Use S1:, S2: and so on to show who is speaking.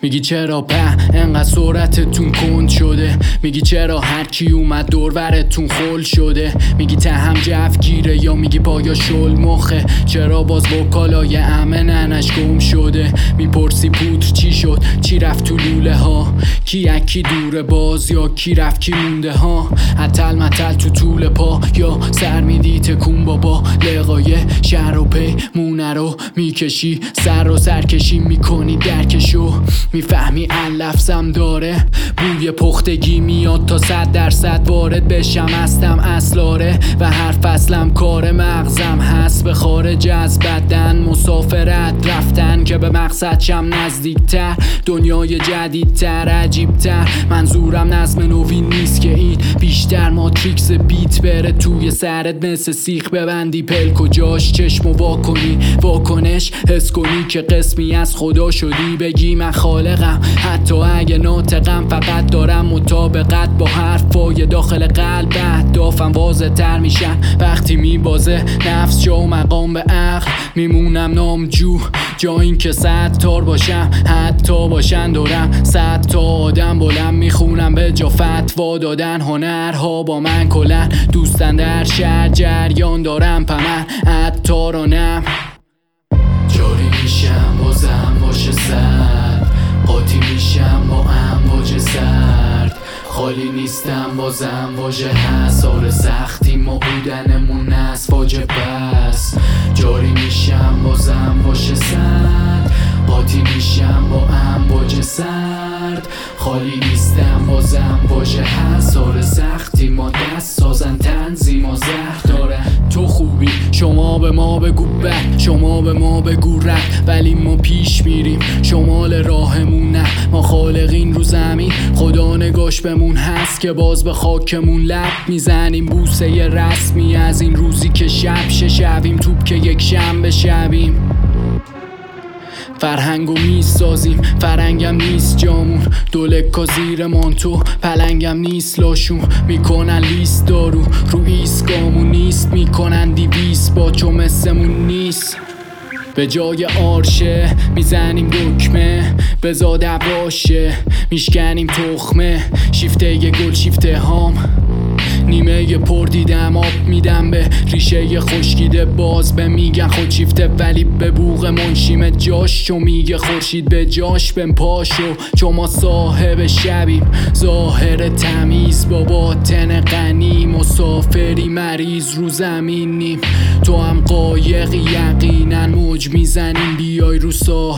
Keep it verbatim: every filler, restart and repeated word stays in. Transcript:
S1: میگی چرا په انقدر سرعتتون کند شده، میگی چرا هر کی اومد دورورتون خل شده، میگی ته هم جف گیره یا میگی پایا شل مخه، چرا باز با کالای امه ننش گم شده، میپرسی پودر چی شد چی رفت تو لوله ها، کی اکی دوره باز یا کی رفت کی مونده ها، عطل مطل تو طول پا یا سر میدی تکون بابا، لقای شهر و پیمونه رو میکشی سر و سرکشی میکنی درکشو، میفهمی لفظم داره بوی پختگی میاد تا صد درصد وارد بشم هستم اصلاره و هر فصلم کار مغزم هست به خارج از بدن مسافرت رفتن که به مقصد شم نزدیکتر، دنیای جدیدتر عجیبتر، منظورم نظم نوین نیست که این بیشتر ماتریکس بیت بره توی سرت مثل سیخ ببندی پلک و جاش چشم و واکنی واکنش حس کنی که قسمی از خدا شدی، بگی من خالقم حتی اگه ناطقم، فقط دارم مطابقت با حرفای داخل قلب، اهدافم واضح تر میشن وقتی میبازه نفس جا و مقام به عقل، میمونم نامجو جا این که صد تار باشم حتی باشن دارم صد تا آدم بلند میخونم به جا فتوا دادن، هنرها با من کلن دوستن در شهر جریان دارم پمن عطارانم، جاری میشم بازم باشه سرد، قاطی میشم با امواج سرد، خالی نیستم بازم واژه هست، سال سختی ما بودنمون از فاجعه بس، جاری میشم بازم باشه سرد، قاطی میشم با امواج سرد، خالی نیستم بازم واژه هست، سال سختی ما دست سازن تنظیم و زهر داره، تو خوبی شما به ما بگو بد، شما به ما بگو رد، ولی ما پیش میریم شمال راهمون نه، ما خالقین رو زمین خدا نگاش بمون هست که باز به خاکمون لب میزنیم، بوسه رسمی از این روزی که شب شویم توپ که یک شنبه شویم، فرهنگو میسازیم فرنگم نیست جامون، دولکا زیر مانتو پلنگم نیست لاشون، میکنن لیست دارو رو ایسکامون نیست، میکنن دیویس با چو مثمون نیست، به جای آرشه میزنیم دکمه بزا دواشه میشکنیم تخمه، شیفته یه گل شیفته هام نیمه پر دیدم آب میدم به ریشه خشکیده باز به میگن خود شیفته ولی به بوق منشیم جاش، چو میگه خورشید به جاش بن پاشو، چو ما صاحب شبیم ظاهر تمیز با باطن غنی، مسافری مریض رو زمینیم تو هم قایقی یقینا موج میزنیم بیای رو ساحل